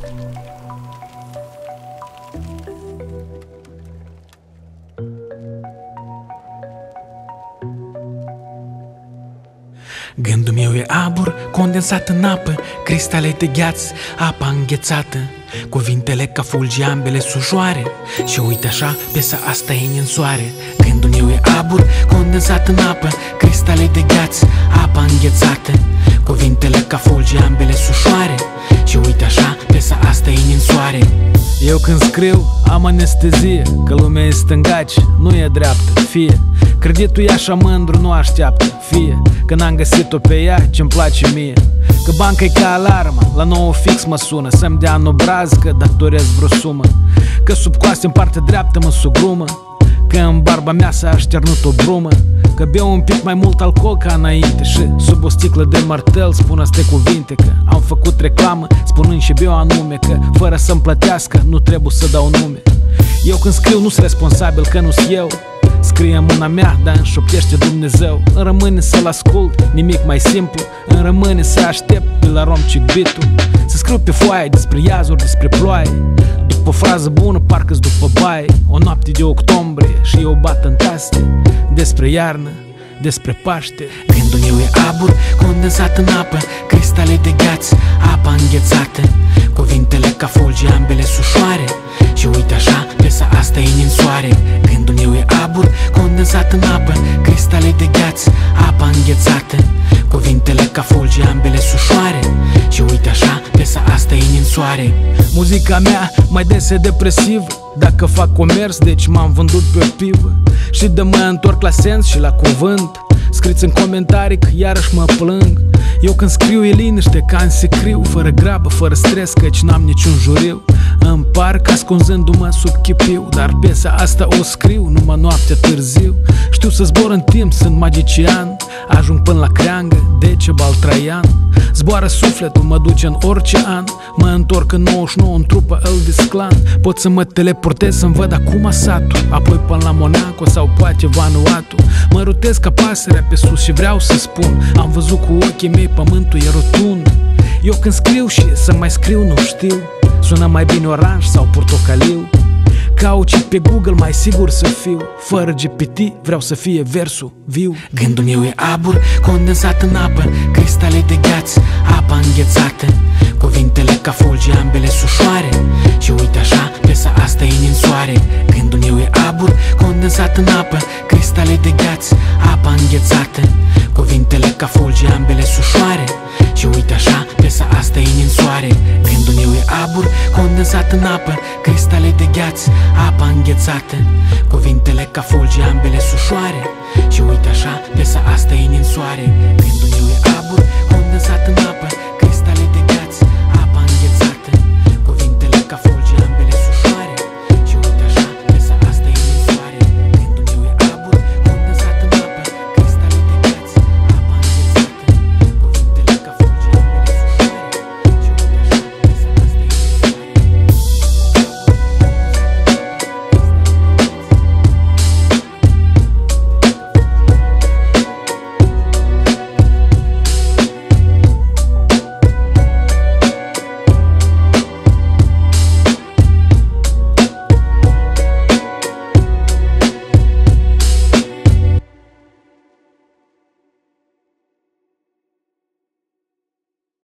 Gândul meu e abur condensat în apă, cristale de gheață, apa înghețată, cuvintele ca fulgi ambele sujoare. Și uite așa, piesa asta e în soare. Gândul meu e abur condensat în apă, cristale de gheață, apa înghețată, cuvintele ca fulgi ambele sujoare. Și uite așa, piesa asta e în soare. Eu când scriu am anestezie, că lumea e stângaci, nu e dreaptă, fie creditul e așa mândru, nu așteaptă, fie că n-am găsit-o pe ea ce-mi place mie. Că banca e ca alarmă, la 9 fix mă sună să-mi dea în obraz că datorez vreo sumă. Că sub coaste în partea dreaptă mă sugrumă, că în barba mea s-a așternut o brumă. Că beau un pic mai mult alcool ca înainte și sub o sticlă de martel spun astea cuvinte. Că am făcut reclamă spunând și beau anume, că fără să-mi plătească nu trebuie să dau nume. Eu când scriu nu-s responsabil că nu-s eu, scrie în mâna mea, dar îmi șoptește Dumnezeu. Îmi rămâne să-l ascult, nimic mai simplu. Îmi rămâne să aștept de la romcic-bitul, să scriu pe foaie despre iazuri, despre ploaie. După o frază bună, parcă-s după baie. O noapte de octombrie și eu bat în taste, despre iarnă, despre Paște. Gândul meu e abur condensat în apă, cristale de gheață, apa înghețată, cuvintele ca fulgi ambele sușoare. Și uite așa, piesa asta e în soare. Gândul meu e abur condensat în apă, cristale de gheață, apa înghețată, cuvintele ca fulgi ambele sușoare. Și uite așa, piesa asta e în soare. Muzica mea mai des e depresivă, dacă fac comerț, deci m-am vândut pe o pivă. Și de mă întorc la sens și la cuvânt, scriți în comentarii că iarăși mă plâng. Eu când scriu e liniște ca în sicriu, fără grabă, fără stres, căci n-am niciun juriu. Îmi par ca ascunzându-mă sub chipiu, dar piesa asta o scriu numai noaptea târziu. Știu să zbor în timp, sunt magician, ajung până la creangă, Decebal Traian. Zboară sufletul, mă duce în orice an, mă întorc în 99 în trupă Elvis Clan. Pot să mă teleportez să-mi văd acum satul, apoi până la Monaco sau poate Vanuatu. Mă rutez ca pasărea pe sus și vreau să spun, am văzut cu ochii mei pământul e rotund. Eu când scriu și să mai scriu nu știu, sună mai bine oranj sau portocaliu. Caut pe Google mai sigur să fiu, fără GPT vreau să fie versul viu. Gândul meu e abur condensat în apă, cristale de gheață, apa înghețată, cuvintele ca fulgi ambele sușoare. Și uite așa, piesa asta e în soare. Gândul meu e abur condensat în apă, cristale de gheață, apa înghețată, cuvintele ca fulgi ambele sușoare. Și uite așa, piesa asta e în soare. Gândul meu e abur condensat în apă, cristale de gheață, apa înghețată, cuvintele ca fulgi ambele sușoare. Și uite așa, piesa asta e în soare. Gândul meu e abur condensat în apă,